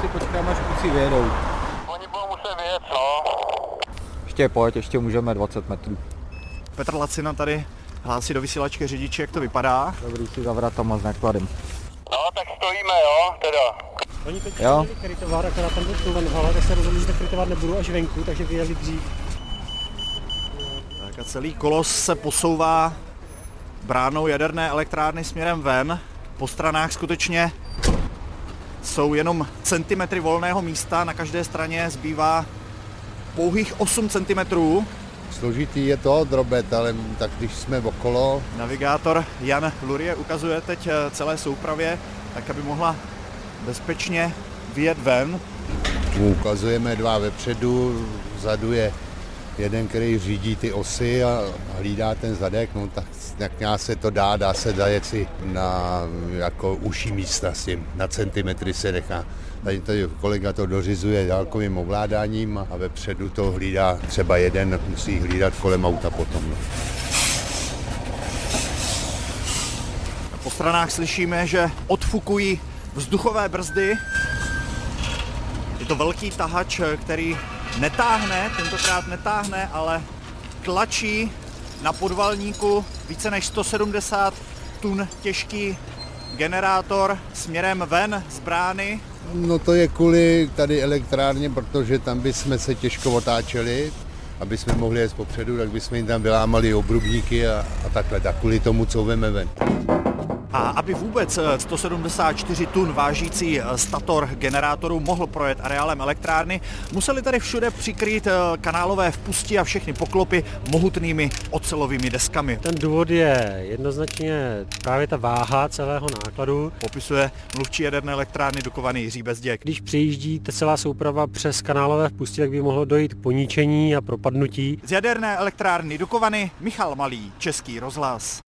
si počkáme, až kluci vyjedou. Oni budou muset vyjet, co? Ještě pojď, ještě můžeme 20 metrů. Petr Lacina tady hlásí do vysílačky řidiče, jak to vypadá. Dobrý, si za vratama s nákladem. No, tak stojíme, jo, teda. Oni teď Jo. chtěli krytovat, akorát tam byl průvan v hale, tak se rozhodli, že krytovat nebudou až venku, takže vyjeli dřív. Tak a celý kolos se posouvá bránou jaderné elektrárny směrem ven. Po stranách skutečně jsou jenom centimetry volného místa, na každé straně zbývá pouhých 8 centimetrů. Složitý je to drobet, ale tak když jsme okolo, Navigátor Jan Lurie ukazuje teď celé soupravě, tak aby mohla bezpečně vyjet ven. mu ukazujeme dva vepředu, vzadu je jeden, který řídí ty osy a hlídá ten zadek, no tak nějak se to dá se zajet si na jako uší místa s tím, na centimetry se nechá. Tady kolega to dořizuje dálkovým ovládáním a vepředu to hlídá třeba jeden, musí hlídat kolem auta potom. No. Po stranách slyšíme, že odfukují vzduchové brzdy. Je to velký tahač, který tentokrát netáhne, ale tlačí na podvalníku více než 170 tun těžký generátor směrem ven z brány. No to je kvůli tady elektrárně, protože tam bychom se těžko otáčeli, aby jsme mohli jet popředu, tak bychom jim tam vylámali obrubníky a takhle, tak kvůli tomu couveme ven. A aby vůbec 174 tun vážící stator generátorů mohl projet areálem elektrárny, museli tady všude přikrýt kanálové vpusti a všechny poklopy mohutnými ocelovými deskami. Ten důvod je jednoznačně právě ta váha celého nákladu. Popisuje mluvčí jaderné elektrárny Dukovany Jiří Bezděk. Když přijíždí ta celá souprava přes kanálové vpusti, tak by mohlo dojít k poníčení a propadnutí. Z jaderné elektrárny Dukovany Michal Malý, Český rozhlas.